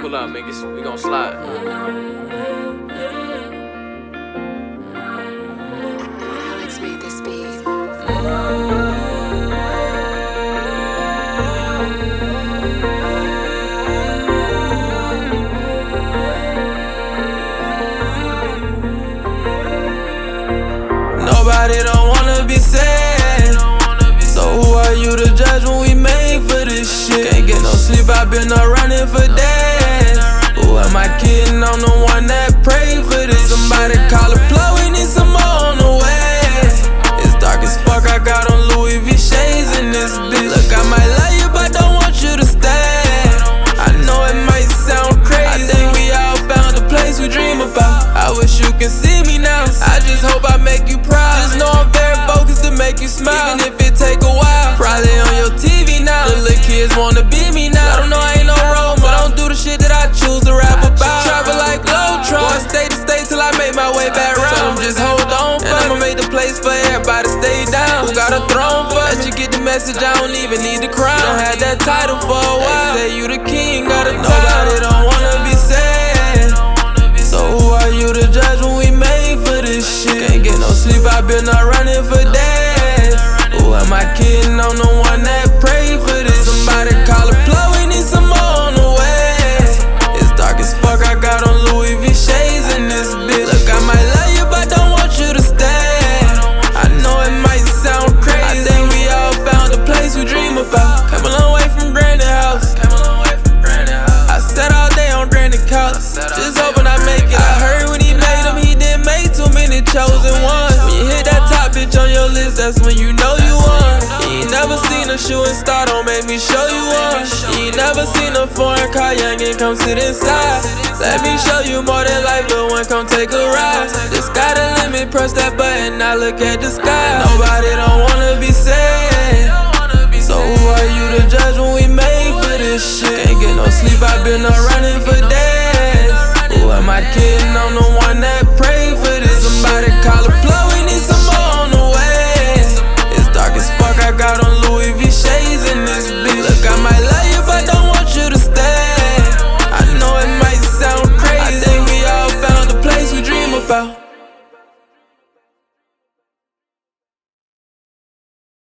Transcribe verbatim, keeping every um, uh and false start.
Pull up, man. We gon' slide. Alex made this beat. Nobody don't wanna be sad. So who are you to judge when we made for this shit? Can't get no sleep, I been up running for days. Who am I kidding? I'm the one that prayed for this. Somebody call a plug, we need some more on the way. It's dark as fuck, I got on Louis V shades in this bitch. Look, I might love you, but don't want you to stay. I know it might sound crazy, I think we all found a place we dream about. I wish you can see me now, I just hope I make you proud. Just know I'm very focused to make you smile, even if it take a while. Probably on your T V now, the little kids wanna be me now. I don't know, I ain't no role, but I don't do the shit that I choose to rap about. Travel like Lotron, going state to state till I make my way back round. So I'm just hold on, and I'ma make the place for everybody stay down. Who got a throne for me? Let you get the message, I don't even need the crown. Don't have that title for a while, they say you the king, got a title. Nobody don't wanna be sad. So who are you to judge when we made for this shit? Can't get no sleep, I been up running for days. Who am I kidding? I'm the one that prayed for this. Somebody call a plug, we need some more on the way. It's dark as fuck, I got on Louis V shades in this bitch. Look, I might love you, but don't want you to stay. I know it might sound crazy, I think we all found a place we dream about. Came a long way from Granny House, I sat all day on Granny couch, just hoping I make it. I heard when he made them, he didn't make too many chosen ones. When you hit that top bitch on your list, that's when you know you won. You ain't never seen a shooting star, don't make me show you one. You ain't never seen a foreign car, youngin', come sit inside. Let me show you more than life, but one, come take a ride. The sky the limit, press that button, now look at the sky. Nobody don't wanna be sad. So who are you to judge when we made for this shit? Can't get no sleep, I been up running for days.